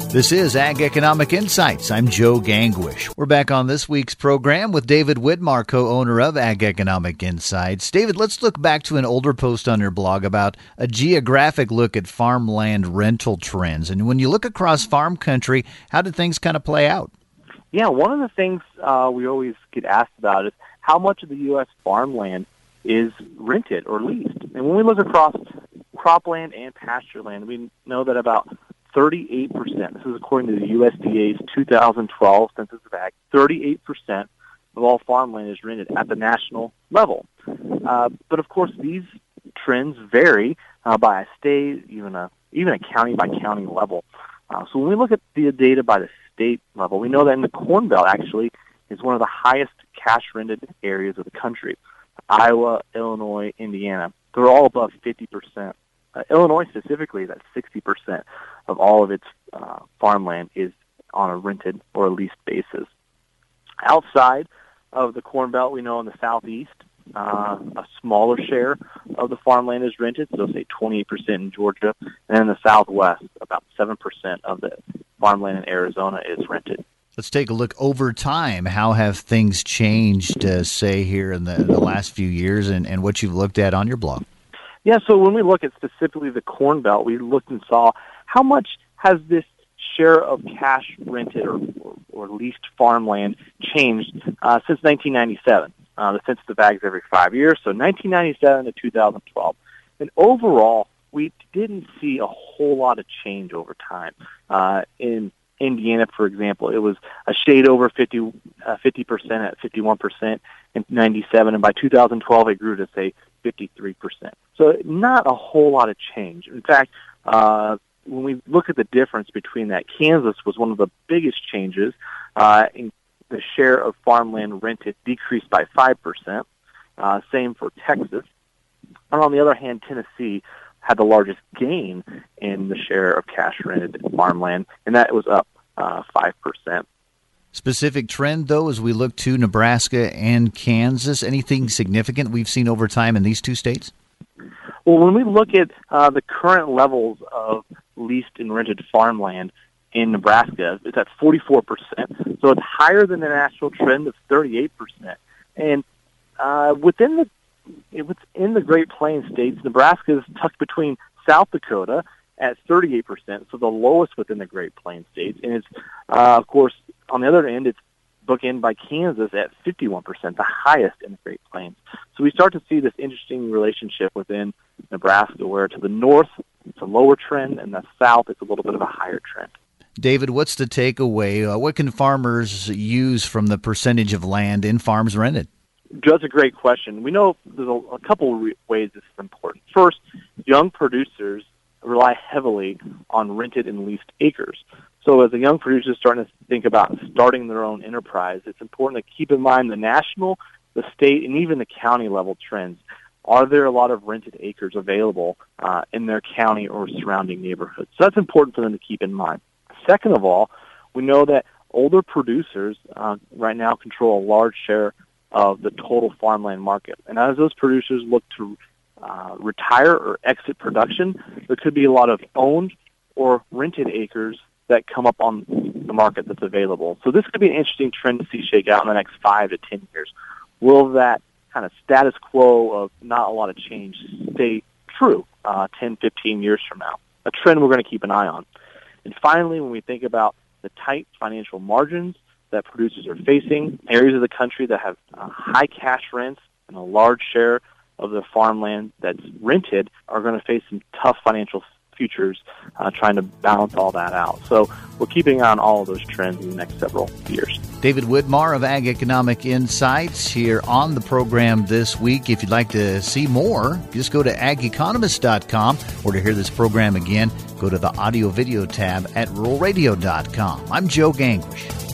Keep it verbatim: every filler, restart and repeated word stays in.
This is Ag Economic Insights. I'm Joe Gangwish. We're back on this week's program with David Widmar, co-owner of Ag Economic Insights. David, let's look back to an older post on your blog about a geographic look at farmland rental trends. And when you look across farm country, how did things kind of play out? Yeah, one of the things uh, we always get asked about is how much of the U S farmland is rented or leased. And when we look across cropland and pasture land, we know that about thirty-eight percent, this is according to the U S D A's two thousand twelve Census of Ag, thirty-eight percent of all farmland is rented at the national level. Uh, but of course, these trends vary uh, by a state, even a even a county by county level. Uh, so when we look at the data by the state level, we know that in the Corn Belt actually is one of the highest cash rented areas of the country. Iowa, Illinois, Indiana, they're all above fifty percent. Uh, Illinois specifically is at sixty percent of all of its uh, farmland is on a rented or a leased basis. Outside of the Corn Belt, we know in the southeast, uh, a smaller share of the farmland is rented, so say twenty-eight percent in Georgia, and in the southwest, about seven percent of the farmland in Arizona is rented. Let's take a look over time. How have things changed, uh, say, here in the, the last few years and, and what you've looked at on your blog? Yeah, so when we look at specifically the Corn Belt, we looked and saw how much has this share of cash rented or, or, or leased farmland changed uh, since nineteen ninety-seven. Uh, the Census of Ag is every five years, so nineteen ninety-seven to two thousand twelve. And overall, we didn't see a whole lot of change over time. Uh, in Indiana, for example, it was a shade over fifty, uh, fifty percent at fifty-one percent in ninety-seven, and by two thousand twelve it grew to, say, fifty-three percent. So not a whole lot of change. In fact, uh, when we look at the difference between that, Kansas was one of the biggest changes. Uh, in the share of farmland rented decreased by five percent. Uh, same for Texas. And on the other hand, Tennessee had the largest gain in the share of cash rented farmland, and that was up uh, five percent. Specific trend, though, as we look to Nebraska and Kansas, anything significant we've seen over time in these two states? Well, when we look at uh, the current levels of leased and rented farmland in Nebraska, it's at forty-four percent, so it's higher than the national trend of thirty-eight percent. And uh, within the within the Great Plains states, Nebraska is tucked between South Dakota at thirty-eight percent, so the lowest within the Great Plains states. And it's, uh, of course, on the other end, it's bookended by Kansas at fifty-one percent, the highest in the Great Plains. So we start to see this interesting relationship within Nebraska, where to the north, it's a lower trend, and the south, it's a little bit of a higher trend. David, what's the takeaway? Uh, what can farmers use from the percentage of land in farms rented? That's a great question. We know there's a, a couple of re- ways this is important. First, young producers rely heavily on rented and leased acres. So as a young producer starting to think about starting their own enterprise, it's important to keep in mind the national, the state, and even the county level trends. Are there a lot of rented acres available uh, in their county or surrounding neighborhoods? So that's important for them to keep in mind. Second of all, we know that older producers uh, right now control a large share of the total farmland market. And as those producers look to uh, retire or exit production, there could be a lot of owned or rented acres that come up on the market that's available. So this could be an interesting trend to see shake out in the next five to ten years. Will that kind of status quo of not a lot of change stay true uh, ten, fifteen years from now? A trend we're going to keep an eye on. And finally, when we think about the tight financial margins that producers are facing, areas of the country that have uh, high cash rents and a large share of the farmland that's rented are going to face some tough financial futures uh, trying to balance all that out. So we're keeping on all of those trends in the next several years. David Widmar of Ag Economic Insights here on the program this week. If you'd like to see more, just go to ag economist dot com, or to hear this program again, go to the audio video tab at rural radio dot com. I'm Joe Gangwish.